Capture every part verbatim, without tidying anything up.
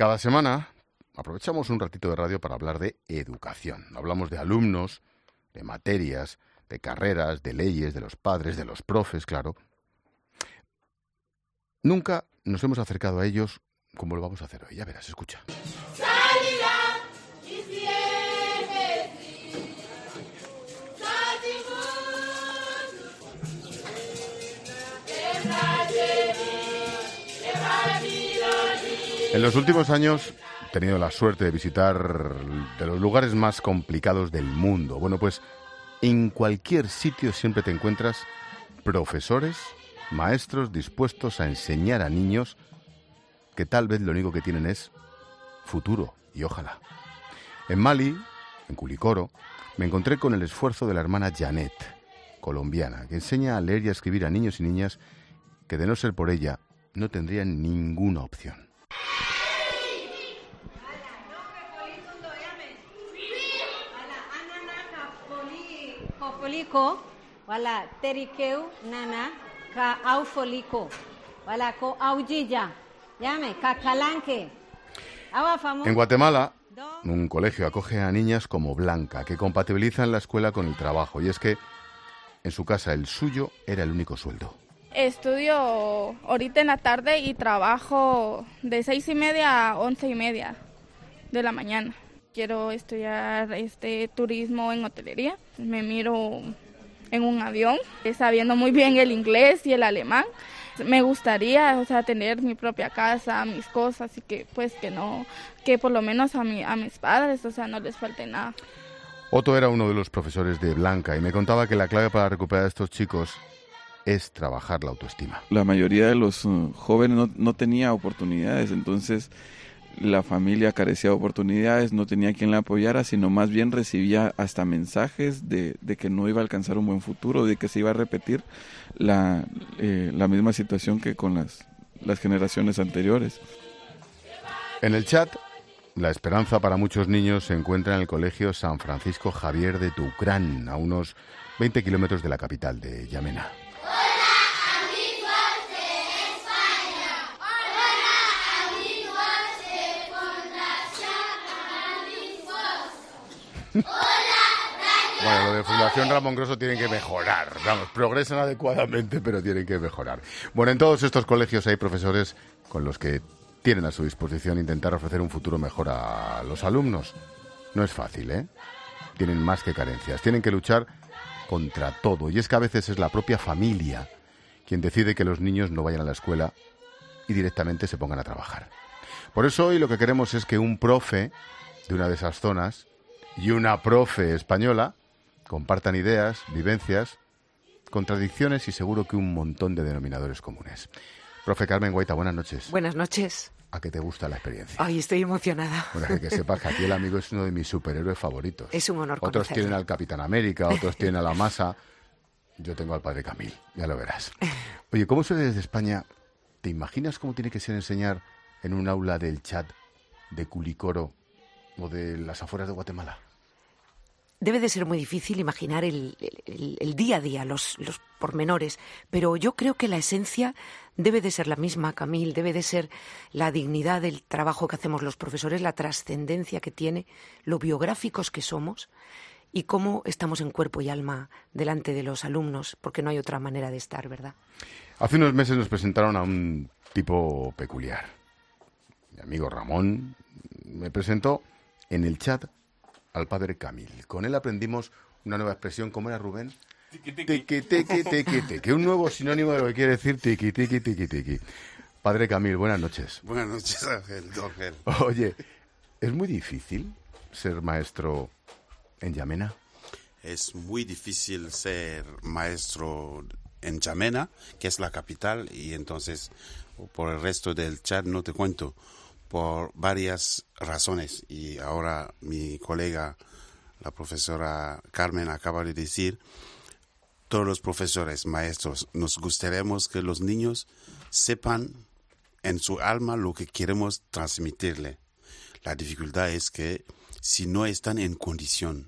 Cada semana aprovechamos un ratito de radio para hablar de educación. Hablamos de alumnos, de materias, de carreras, de leyes, de los padres, de los profes, claro. Nunca nos hemos acercado a ellos como lo vamos a hacer hoy. Ya verás, escucha. En los últimos años he tenido la suerte de visitar de los lugares más complicados del mundo. Bueno, pues en cualquier sitio siempre te encuentras profesores, maestros dispuestos a enseñar a niños que tal vez lo único que tienen es futuro, y ojalá. En Mali, en Kulikoro, me encontré con el esfuerzo de la hermana Janet, colombiana, que enseña a leer y a escribir a niños y niñas que, de no ser por ella, no tendrían ninguna opción. Folico, wala terikeu nana ka au folico, wala ko aujilla, llame cacalanque. En Guatemala, un colegio acoge a niñas como Blanca, que compatibilizan la escuela con el trabajo, y es que en su casa el suyo era el único sueldo. Estudio ahorita en la tarde y trabajo de seis y media a once y media de la mañana. Quiero estudiar este turismo en hotelería. Me miro en un avión, sabiendo muy bien el inglés y el alemán. Me gustaría, o sea, tener mi propia casa, mis cosas, y que pues que no, que por lo menos a mi, a mis padres, o sea, no les falte nada. Otto era uno de los profesores de Blanca y me contaba que la clave para recuperar a estos chicos es trabajar la autoestima. La mayoría de los uh, jóvenes no, no tenía oportunidades, entonces la familia carecía de oportunidades, no tenía quien la apoyara, sino más bien recibía hasta mensajes de, de que no iba a alcanzar un buen futuro, de que se iba a repetir la, eh, la misma situación que con las, las generaciones anteriores. En el chat, la esperanza para muchos niños se encuentra en el colegio San Francisco Javier de Tucrán, a unos veinte kilómetros de la capital de Yamena. Bueno, lo de Fundación Ramón Grosso tienen que mejorar. Vamos, progresan adecuadamente, pero tienen que mejorar. Bueno, en todos estos colegios hay profesores con los que tienen a su disposición intentar ofrecer un futuro mejor a los alumnos. No es fácil, ¿eh? Tienen más que carencias. Tienen que luchar contra todo. Y es que a veces es la propia familia quien decide que los niños no vayan a la escuela y directamente se pongan a trabajar. Por eso hoy lo que queremos es que un profe de una de esas zonas y una profe española compartan ideas, vivencias, contradicciones y seguro que un montón de denominadores comunes. Profe Carmen Guaita, buenas noches. Buenas noches. ¿A qué te gusta la experiencia? Ay, estoy emocionada. Bueno, que, que sepas que aquí el amigo es uno de mis superhéroes favoritos. Es un honor Otros conocerle. tienen al Capitán América, otros tienen a la Masa. Yo tengo al Padre Camil, ya lo verás. Oye, ¿cómo se ve desde España? ¿Te imaginas cómo tiene que ser enseñar en un aula del Chad, de Kulikoro o de las afueras de Guatemala? Debe de ser muy difícil imaginar el, el, el día a día, los, los pormenores, pero yo creo que la esencia debe de ser la misma, Camil, debe de ser la dignidad del trabajo que hacemos los profesores, la trascendencia que tiene, lo biográficos que somos y cómo estamos en cuerpo y alma delante de los alumnos, porque no hay otra manera de estar, ¿verdad? Hace unos meses nos presentaron a un tipo peculiar. Mi amigo Ramón me presentó en el chat al Padre Camil. Con él aprendimos una nueva expresión. ¿Cómo era, Rubén? Tiki, tiki, tiki, tiki, tiki. Un nuevo sinónimo de lo que quiere decir tiki, tiki, tiki, tiki. Padre Camil, buenas noches. Buenas noches, Ángel. Ángel. Oye, ¿es muy difícil ser maestro en Yamena? Es muy difícil ser maestro en Yamena, que es la capital, y entonces por el resto del chat no te cuento, por varias razones. Y ahora mi colega, la profesora Carmen, acaba de decir, todos los profesores, maestros, nos gustaría que los niños sepan en su alma lo que queremos transmitirle. La dificultad es que si no están en condición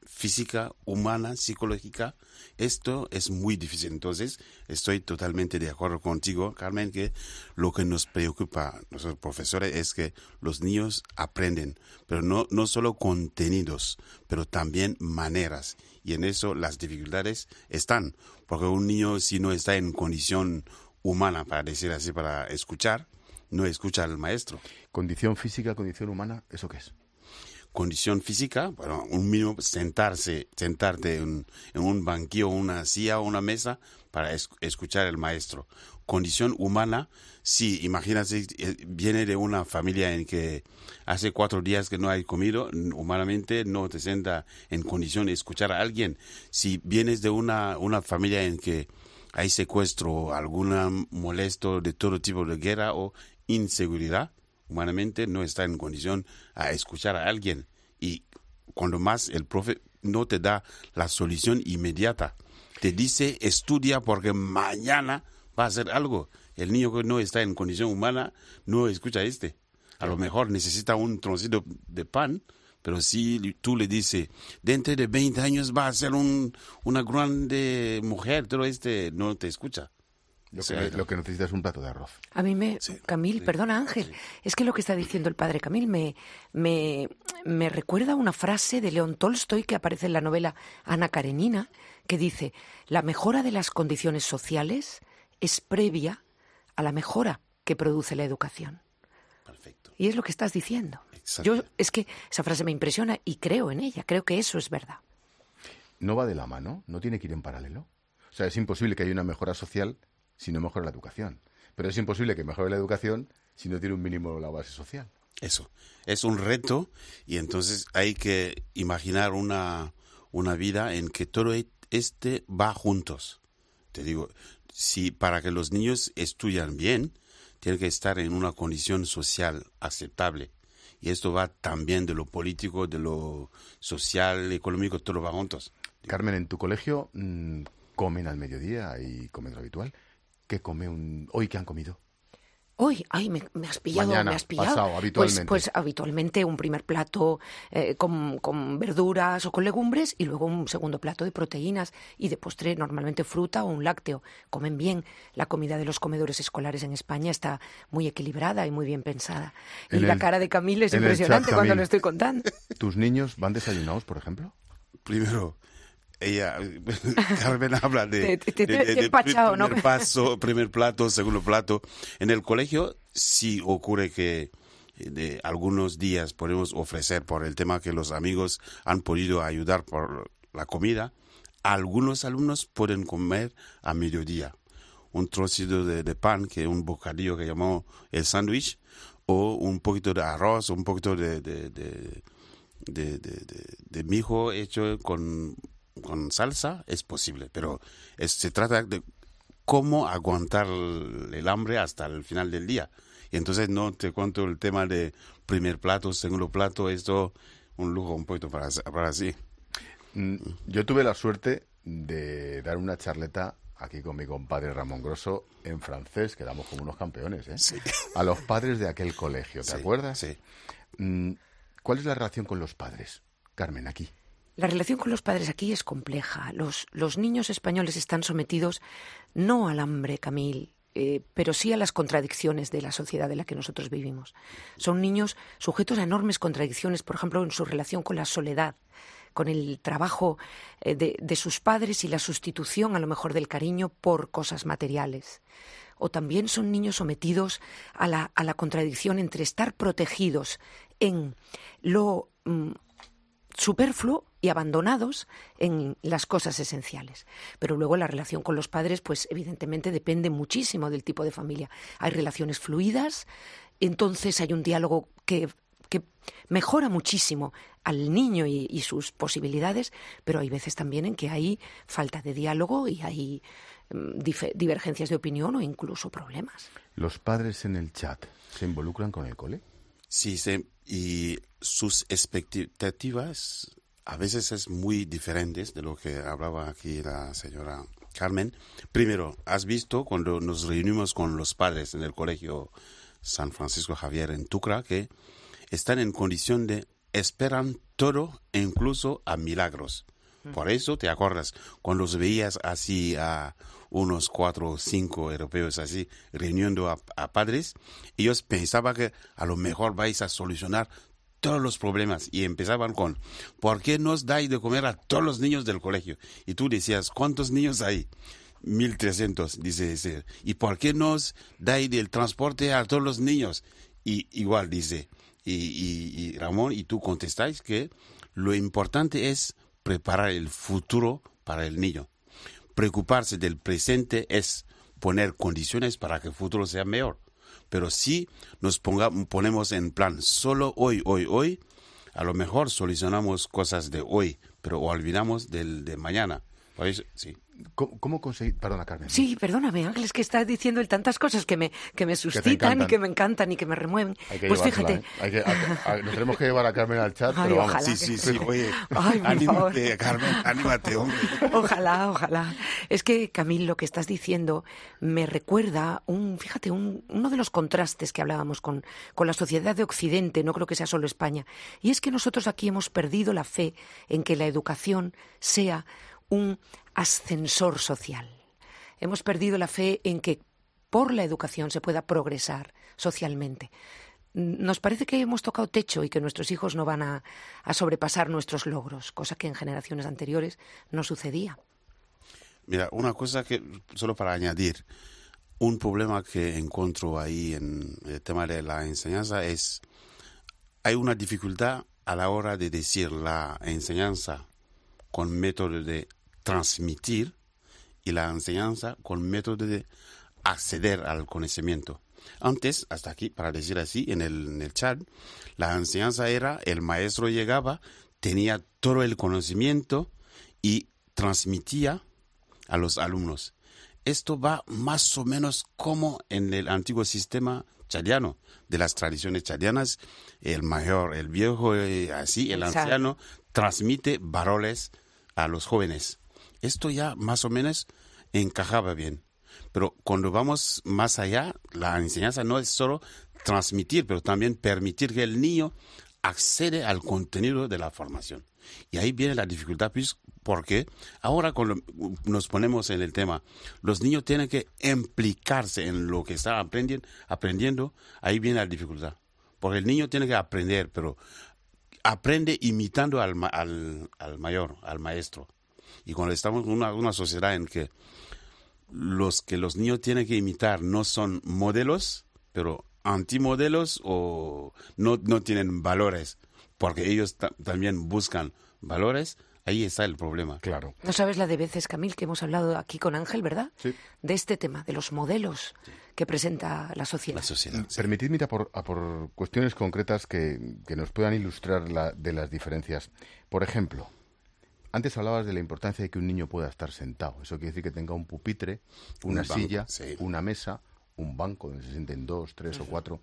física, humana, psicológica, esto es muy difícil. Entonces, estoy totalmente de acuerdo contigo, Carmen, que lo que nos preocupa a nosotros profesores es que los niños aprenden, pero no, no solo contenidos, pero también maneras. Y en eso las dificultades están, porque un niño si no está en condición humana, para decir así, para escuchar, no escucha al maestro. Condición física, condición humana, ¿eso qué es? Condición física, bueno, un mínimo sentarse, sentarte en, en un banquillo, una silla o una mesa para es, escuchar al maestro. Condición humana, sí, imagínate, viene de una familia en que hace cuatro días que no hay comido, humanamente no te sienta en condición de escuchar a alguien. Si vienes de una, una familia en que hay secuestro, alguna molesto de todo tipo de guerra o inseguridad, humanamente no está en condición a escuchar a alguien. Y cuando más el profe no te da la solución inmediata, te dice estudia porque mañana va a hacer algo. El niño que no está en condición humana no escucha a este. A lo mejor necesita un trocito de pan, pero si tú le dices, dentro de veinte años va a ser un, una grande mujer, todo este no te escucha. Lo que, Sí, lo que necesita es un plato de arroz. A mí me... Sí, Camil, sí, perdona Ángel, sí. es que lo que está diciendo el padre Camil me, me, me recuerda una frase de León Tolstoy que aparece en la novela Ana Karenina, que dice, la mejora de las condiciones sociales es previa a la mejora que produce la educación. Perfecto. Y es lo que estás diciendo. Exacto. Yo, es que esa frase me impresiona y creo en ella, creo que eso es verdad. No va de la mano, no tiene que ir en paralelo. O sea, es imposible que haya una mejora social si no mejora la educación. Pero es imposible que mejore la educación si no tiene un mínimo la base social. Eso, es un reto y entonces hay que imaginar una, una vida en que todo este va juntos. Te digo, si para que los niños estudian bien, tienen que estar en una condición social aceptable. Y esto va también de lo político, de lo social, económico, todo va juntos. Carmen, en tu colegio mmm, comen al mediodía y comen lo habitual. ¿Qué come un... hoy qué han comido? Hoy, ay, me, me has pillado, Mañana, me has pillado. pasado, habitualmente. Pues, pues habitualmente un primer plato eh, con, con verduras o con legumbres y luego un segundo plato de proteínas y de postre normalmente fruta o un lácteo. Comen bien. La comida de los comedores escolares en España está muy equilibrada y muy bien pensada. Y En la el- cara de Camil es en el impresionante chat, cuando Camil. lo estoy contando. ¿Tus niños van desayunados, por ejemplo? Primero, ella, Carmen habla de, Te- te- de- te- de- te de he pachado, ¿no? primer paso, primer plato, segundo plato. En el colegio sí ocurre que de algunos días podemos ofrecer por el tema que los amigos han podido ayudar por la comida. Algunos alumnos pueden comer a mediodía un trocito de, de pan, que es un bocadillo que llamamos el sándwich, o un poquito de arroz, un poquito de, de, de, de, de, de, de mijo hecho con, con salsa, es posible. Pero es, se trata de cómo aguantar el, el hambre hasta el final del día. Y entonces no te cuento el tema de primer plato, segundo plato, esto un lujo un poquito para, para así. Mm, Yo tuve la suerte de dar una charleta aquí con mi compadre Ramón Grosso en francés, quedamos como unos campeones, ¿eh? Sí. A los padres de aquel colegio, ¿te Sí, acuerdas? sí. Mm, ¿Cuál es la relación con los padres, Carmen, aquí? La relación con los padres aquí es compleja. Los, los niños españoles están sometidos no al hambre, Camil, eh, pero sí a las contradicciones de la sociedad en la que nosotros vivimos. Son niños sujetos a enormes contradicciones, por ejemplo, en su relación con la soledad, con el trabajo eh, de, de sus padres y la sustitución, a lo mejor, del cariño por cosas materiales. O también son niños sometidos a la, a la contradicción entre estar protegidos en lo mm, superfluo y abandonados en las cosas esenciales. Pero luego la relación con los padres, pues evidentemente depende muchísimo del tipo de familia. Hay relaciones fluidas, entonces hay un diálogo que, que mejora muchísimo al niño y, y sus posibilidades, pero hay veces también en que hay falta de diálogo y hay mm, dif- divergencias de opinión o incluso problemas. ¿Los padres en el chat se involucran con el cole? Sí, sí, y sus expectativas a veces es muy diferentes de lo que hablaba aquí la señora Carmen. Primero, has visto cuando nos reunimos con los padres en el colegio San Francisco Javier en Tucra que están en condición de esperan todo, incluso a milagros. Por eso, ¿te acuerdas? Cuando los veías así a unos cuatro o cinco europeos así, reuniendo a, a padres, ellos pensaban que a lo mejor vais a solucionar todos los problemas. Y empezaban con, ¿por qué nos dais de comer a todos los niños del colegio? Y tú decías, ¿cuántos niños hay? mil trescientos, dice ese. ¿Y por qué nos dais del transporte a todos los niños? Y igual dice, y, y, y Ramón y tú contestáis que lo importante es preparar el futuro para el niño. Preocuparse del presente es poner condiciones para que el futuro sea mejor. Pero si nos ponga, ponemos en plan solo hoy, hoy, hoy, a lo mejor solucionamos cosas de hoy, pero olvidamos del de mañana. Por eso, sí. ¿Cómo, cómo conseguir? Perdona, Carmen. Sí, perdóname, Ángel, es que estás diciendo él tantas cosas que me, que me suscitan que y que me encantan y que me remueven. Hay que Pues fíjate. ¿eh? Hay que, a, a, nos tenemos que llevar a Carmen al chat, Ay, pero vamos. ojalá. Sí, sí, sí. Oye, Ay, por anímate, favor. Carmen, anímate, hombre. Ojalá, ojalá. Es que, Camil, lo que estás diciendo me recuerda, un, fíjate, un, uno de los contrastes que hablábamos con, con la sociedad de Occidente, no creo que sea solo España, y es que nosotros aquí hemos perdido la fe en que la educación sea un ascensor social. Hemos perdido la fe en que por la educación se pueda progresar socialmente. Nos parece que hemos tocado techo y que nuestros hijos no van a, a sobrepasar nuestros logros, cosa que en generaciones anteriores no sucedía. Mira, una cosa que, solo para añadir, un problema que encuentro ahí en el tema de la enseñanza es, hay una dificultad a la hora de decir la enseñanza con método de transmitir y la enseñanza con método de acceder al conocimiento. Antes, hasta aquí, para decir así, en el, en el chat, la enseñanza era, el maestro llegaba, tenía todo el conocimiento y transmitía a los alumnos. Esto va más o menos como en el antiguo sistema chadiano, de las tradiciones chadianas, el mayor, el viejo, eh, así, el Exacto. anciano, transmite valores a los jóvenes. Esto ya más o menos encajaba bien. Pero cuando vamos más allá, la enseñanza no es solo transmitir, pero también permitir que el niño accede al contenido de la formación. Y ahí viene la dificultad, pues, porque ahora cuando nos ponemos en el tema, los niños tienen que implicarse en lo que están aprendiendo, aprendiendo, ahí viene la dificultad. Porque el niño tiene que aprender, pero aprende imitando al, al, al mayor, al maestro. Y cuando estamos en una, una sociedad en que los que los niños tienen que imitar no son modelos, pero antimodelos o no, no tienen valores, porque ellos ta- también buscan valores, ahí está el problema. Claro. No sabes la de veces, Camil, que hemos hablado aquí con Ángel, ¿verdad? Sí. De este tema, de los modelos que presenta la sociedad. La sociedad. sí. Permitidme ir a por, a por cuestiones concretas que, que nos puedan ilustrar la, de las diferencias. Por ejemplo, antes hablabas de la importancia de que un niño pueda estar sentado. Eso quiere decir que tenga un pupitre, una Un banco, silla, sí. una mesa, un banco donde se sienten dos, tres o cuatro.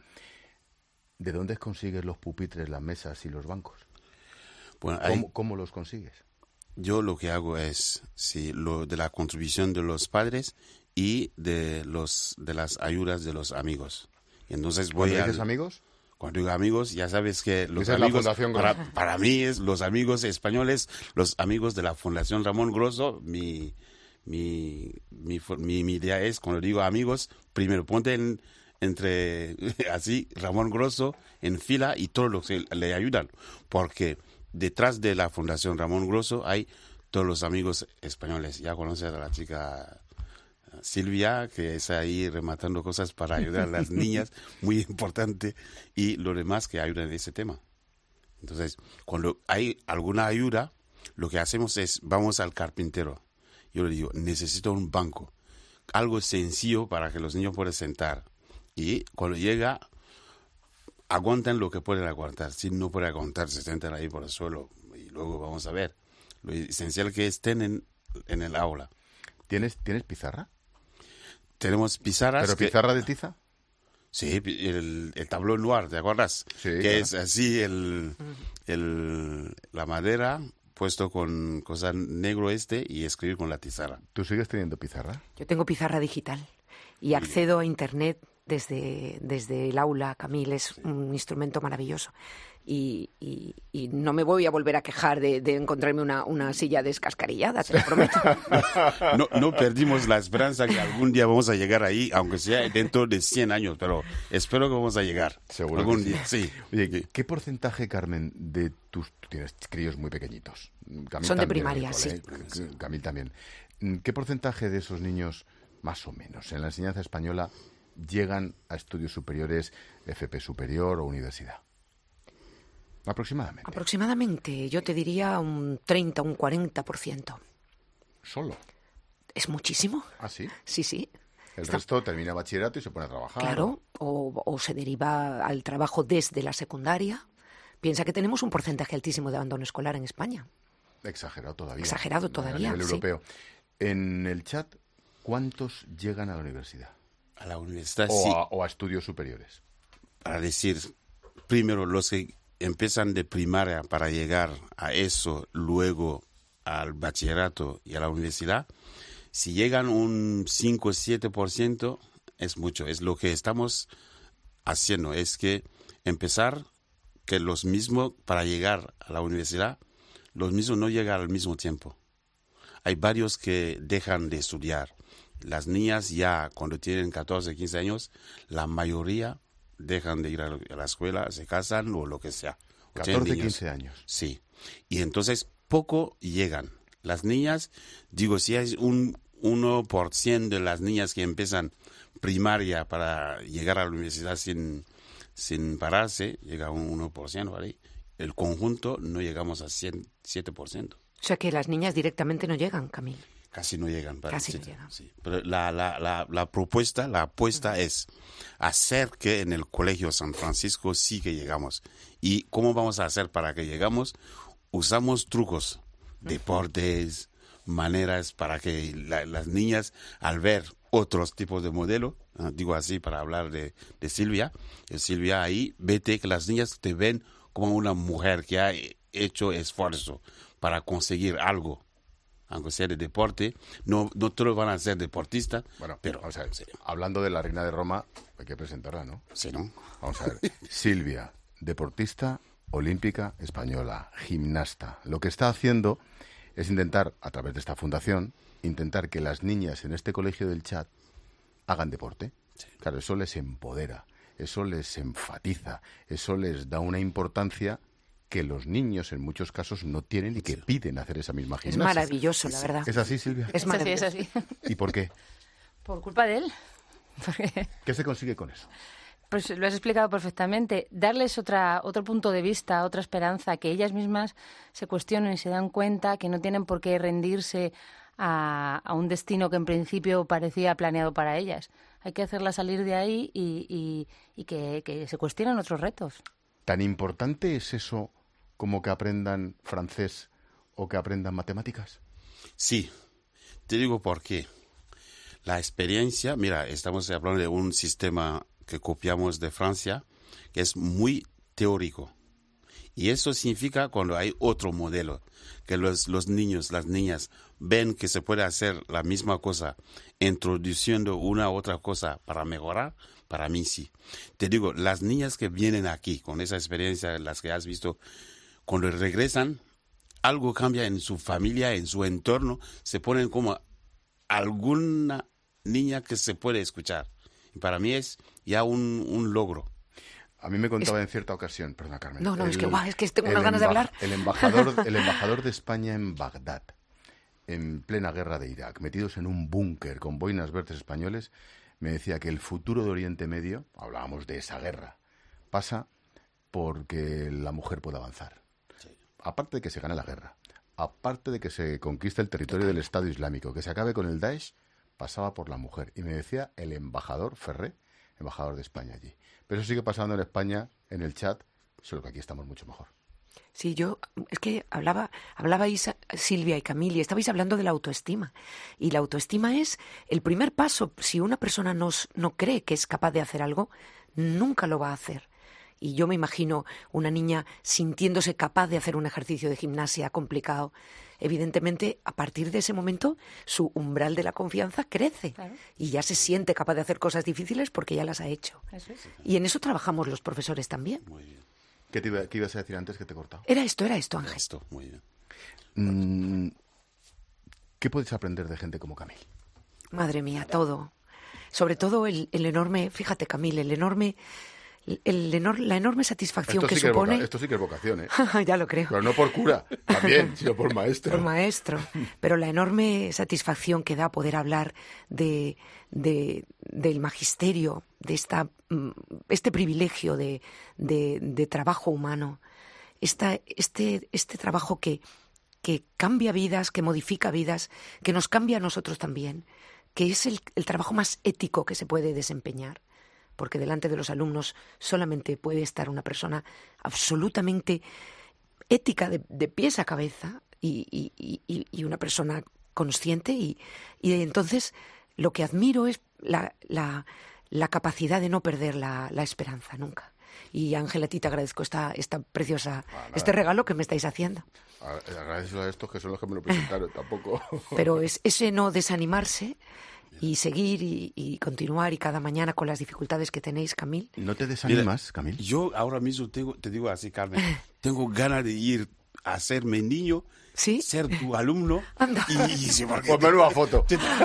¿De dónde consigues los pupitres, las mesas y los bancos? Bueno, ahí, ¿Cómo, cómo los consigues? yo lo que hago es sí, lo de la contribución de los padres y de los de las ayudas de los amigos. Y entonces voy ¿Cuando a dices amigos? Cuando digo amigos, ya sabes que los Esa es la amigos, Fundación para, Grosso. para mí es los amigos españoles, los amigos de la Fundación Ramón Grosso. Mi, mi, mi, mi, mi idea es, cuando digo amigos, primero ponte en, entre, así, Ramón Grosso en fila y todos los que le ayudan. Porque detrás de la Fundación Ramón Grosso hay todos los amigos españoles. Ya conoces a la chica Silvia, que está ahí rematando cosas para ayudar a las niñas, muy importante, y los demás que ayudan en ese tema. Entonces, cuando hay alguna ayuda, lo que hacemos es, vamos al carpintero. Yo le digo, necesito un banco, algo sencillo para que los niños puedan sentar. Y cuando llega, aguantan lo que pueden aguantar. Si no pueden aguantar, se sientan ahí por el suelo y luego vamos a ver. Lo esencial que estén en, en el aula. ¿Tienes, ¿tienes pizarra? Tenemos pizarras. ¿Pero que- pizarra de tiza? Sí, el, el tablón noir, ¿te acuerdas? Sí, que claro. es así el, el la madera puesto con cosa negro este y escribir con la tizarra. ¿Tú sigues teniendo pizarra? Yo tengo pizarra digital y accedo a Internet desde, desde el aula, Camille, es sí. un instrumento maravilloso. Y, y, y no me voy a volver a quejar de, de encontrarme una, una silla descascarillada, te lo prometo. No, no perdimos la esperanza que algún día vamos a llegar ahí, aunque sea dentro de cien años, pero espero que vamos a llegar. Seguro algún que día, sí. sí. Oye, ¿qué porcentaje, Carmen, de tus... Tú tienes críos muy pequeñitos. Camille Son de también, primaria, cole, sí. ¿eh? Camille también. ¿Qué porcentaje de esos niños, más o menos, en la enseñanza española llegan a estudios superiores, F P superior o universidad? Aproximadamente. Aproximadamente, yo te diría un treinta, un cuarenta por ciento. ¿Solo? ¿Es muchísimo? ¿Ah, sí? Sí, sí. El Está... resto termina bachillerato y se pone a trabajar. Claro, o, o se deriva al trabajo desde la secundaria. Piensa que tenemos un porcentaje altísimo de abandono escolar en España. Exagerado todavía. Exagerado todavía, a nivel sí. europeo. En el chat, ¿cuántos llegan a la universidad? A la universidad, o sí. A, o a estudios superiores. Para decir, primero los que empiezan de primaria para llegar a eso, luego al bachillerato y a la universidad, si llegan un cinco o siete por ciento es mucho. Es lo que estamos haciendo, es que empezar que los mismos, para llegar a la universidad, los mismos no llegan al mismo tiempo. Hay varios que dejan de estudiar. Las niñas ya cuando tienen catorce, quince años, la mayoría dejan de ir a la escuela, se casan o lo que sea. catorce, quince años. Sí. Y entonces poco llegan. Las niñas, digo, si hay un uno por ciento de las niñas que empiezan primaria para llegar a la universidad sin, sin pararse, llega un uno por ciento, ¿vale? El conjunto no llegamos a cien, siete por ciento. O sea que las niñas directamente no llegan, Camille. Casi no llegan. Para Casi sí, no llegan. Sí. Pero la, la, la, la propuesta, la apuesta uh-huh. es hacer que en el Colegio San Francisco sí que llegamos. ¿Y cómo vamos a hacer para que llegamos? Usamos trucos, uh-huh. deportes, maneras para que la, las niñas, al ver otros tipos de modelo, uh, digo así para hablar de, de Silvia, de Silvia ahí, vete que las niñas te ven como una mujer que ha hecho esfuerzo para conseguir algo. Aunque sea de deporte, no, no todos van a ser deportistas. Bueno, pero vamos a ver, sí. Hablando de la reina de Roma, hay que presentarla, ¿no? Sí, ¿no? Vamos a ver. Silvia, deportista olímpica española, gimnasta. Lo que está haciendo es intentar, a través de esta fundación, intentar que las niñas en este colegio del Chat hagan deporte. Sí. Claro, eso les empodera, eso les enfatiza, eso les da una importancia que los niños en muchos casos no tienen y que sí. piden hacer esa misma gimnasia. Es maravilloso, la verdad. ¿Es así, Silvia? Es maravilloso. Es así, es así. ¿Y por qué? Por culpa de él. Porque... ¿Qué se consigue con eso? Pues lo has explicado perfectamente. Darles otra, otro punto de vista, otra esperanza, que ellas mismas se cuestionen y se dan cuenta que no tienen por qué rendirse a, a un destino que en principio parecía planeado para ellas. Hay que hacerlas salir de ahí y, y, y que, que se cuestionen otros retos. ¿Tan importante es eso como que aprendan francés o que aprendan matemáticas? Sí, te digo por qué. La experiencia, mira, estamos hablando de un sistema que copiamos de Francia, que es muy teórico. Y eso significa cuando hay otro modelo, que los, los niños, las niñas, ven que se puede hacer la misma cosa, introduciendo una u otra cosa para mejorar. Para mí sí. Te digo, las niñas que vienen aquí con esa experiencia, las que has visto, cuando regresan, algo cambia en su familia, en su entorno, se ponen como alguna niña que se puede escuchar. Y para mí es ya un, un logro. A mí me contaba es... en cierta ocasión, perdona Carmen. No, no, el, es que, guau, es que tengo unas ganas de hablar. El embajador, el embajador de España en Bagdad, en plena guerra de Irak, metidos en un búnker con boinas verdes españoles, me decía que el futuro de Oriente Medio, hablábamos de esa guerra, pasa porque la mujer puede avanzar. Sí. Aparte de que se gane la guerra, aparte de que se conquiste el territorio del Estado Islámico, que se acabe con el Daesh, pasaba por la mujer. Y me decía el embajador Ferré, embajador de España allí. Pero eso sigue pasando en España, en el Chat, solo que aquí estamos mucho mejor. Sí, yo, es que hablaba, hablabais Silvia y Camille, estabais hablando de la autoestima. Y la autoestima es el primer paso. Si una persona no, no cree que es capaz de hacer algo, nunca lo va a hacer. Y yo me imagino una niña sintiéndose capaz de hacer un ejercicio de gimnasia complicado. Evidentemente, a partir de ese momento, su umbral de la confianza crece. Claro. Y ya se siente capaz de hacer cosas difíciles porque ya las ha hecho. Eso es. Y en eso trabajamos los profesores también. Muy bien. ¿Qué, te iba, ¿Qué ibas a decir antes que te he cortado? Era esto, era esto, Ángel. Esto, muy bien. Mm, ¿Qué puedes aprender de gente como Camil? Madre mía, todo. Sobre todo el, el enorme, fíjate, Camil, el enorme... El enor, la enorme satisfacción esto que sí supone... Que voca, esto sí que es vocación, ¿eh? Ya lo creo. Pero no por cura, también, sino por maestro. Por maestro. Pero la enorme satisfacción que da poder hablar de, de, del magisterio, de esta, este privilegio de, de, de trabajo humano, esta, este, este trabajo que, que cambia vidas, que modifica vidas, que nos cambia a nosotros también, que es el, el trabajo más ético que se puede desempeñar. Porque delante de los alumnos solamente puede estar una persona absolutamente ética de, de pies a cabeza y, y, y, y una persona consciente. Y, y entonces lo que admiro es la, la, la capacidad de no perder la, la esperanza nunca. Y Ángel, a ti te agradezco esta, esta preciosa, ah, este regalo que me estáis haciendo. Agradezco a estos que son los que me lo presentaron, tampoco. Pero es ese no desanimarse... Y seguir y, y continuar y cada mañana con las dificultades que tenéis, Camil. ¿No te desanimas, Mira, Camil? Yo ahora mismo tengo, te digo así, Carmen, tengo ganas de ir a hacerme niño, ¿sí? Ser tu alumno. Anda. Y, y, sí, porque pues menuda foto.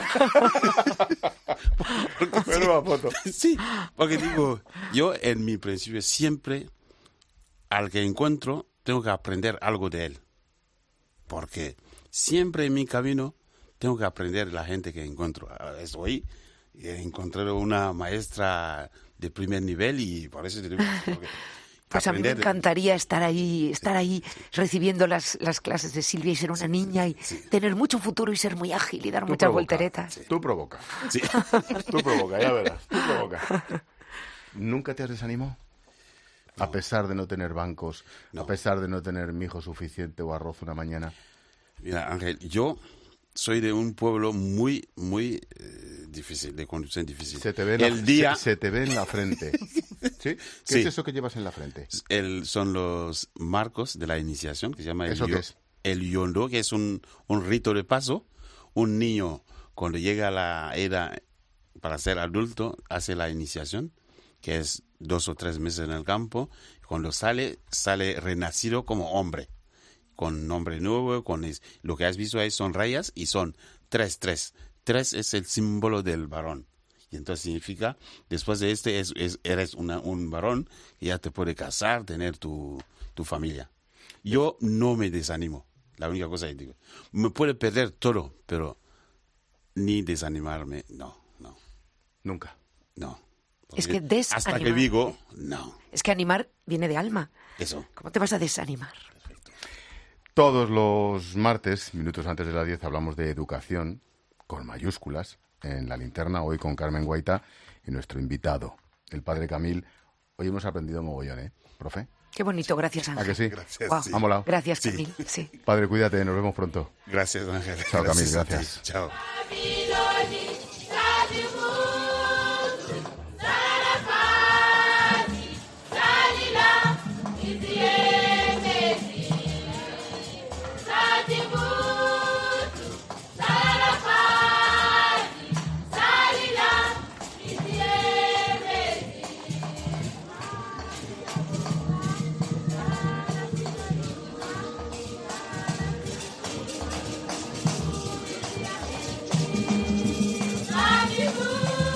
Menuda foto. Sí, porque digo, yo en mi principio siempre al que encuentro tengo que aprender algo de él. Porque siempre en mi camino tengo que aprender de la gente que encuentro. Hoy encontré una maestra de primer nivel y por eso te digo, pues a mí me encantaría estar ahí, estar ahí recibiendo las, las clases de Silvia y ser una niña y sí. tener mucho futuro y ser muy ágil y dar tú muchas provoca, volteretas. Sí. Tú provoca. Sí. Tú provoca, ya verás. Tú provoca. ¿Nunca te has desanimado? No. A pesar de no tener bancos, no. A pesar de no tener mijo suficiente o arroz una mañana. Mira, Ángel, yo soy de un pueblo muy, muy eh, difícil, de conducción difícil. Se te ve, el la, día... se, se te ve en la frente. ¿Sí? ¿Qué sí. es eso que llevas en la frente? El, son los marcos de la iniciación, que se llama el, ¿Eso qué es? El yondo, que es un, un rito de paso. Un niño, cuando llega a la edad para ser adulto, hace la iniciación, que es dos o tres meses en el campo. Cuando sale, sale renacido como hombre. Con nombre nuevo, con es, lo que has visto ahí son rayas y son tres, tres. Tres es el símbolo del varón. Y entonces significa, después de este, es, es, eres una, un varón y ya te puede casar, tener tu, tu familia. Yo no me desanimo. La única cosa que digo, me puede perder todo, pero ni desanimarme, no, no. Nunca. No. Es que desanimar. Hasta que digo, no. Es que animar viene de alma. Eso. ¿Cómo te vas a desanimar? Todos los martes, minutos antes de las diez, hablamos de educación, con mayúsculas, en La Linterna, hoy con Carmen Guaita y nuestro invitado, el padre Camil. Hoy hemos aprendido mogollón, ¿eh, profe? Qué bonito, gracias, Ángel. ¿A que sí? Gracias. Wow. Sí. ¿Ha molado? Gracias, Camil. Sí. Sí. Padre, cuídate, nos vemos pronto. Gracias, Ángel. Chao, gracias Camil, gracias. Chao.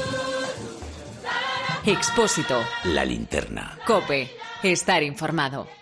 Expósito. La Linterna. COPE. Estar informado.